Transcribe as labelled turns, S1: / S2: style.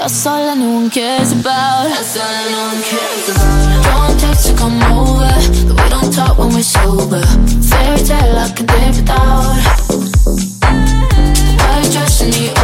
S1: That's all anyone cares about. That's all anyone cares about. Don't text to come over, but we don't talk when we're sober. Fairy tale I could live without. White dress in the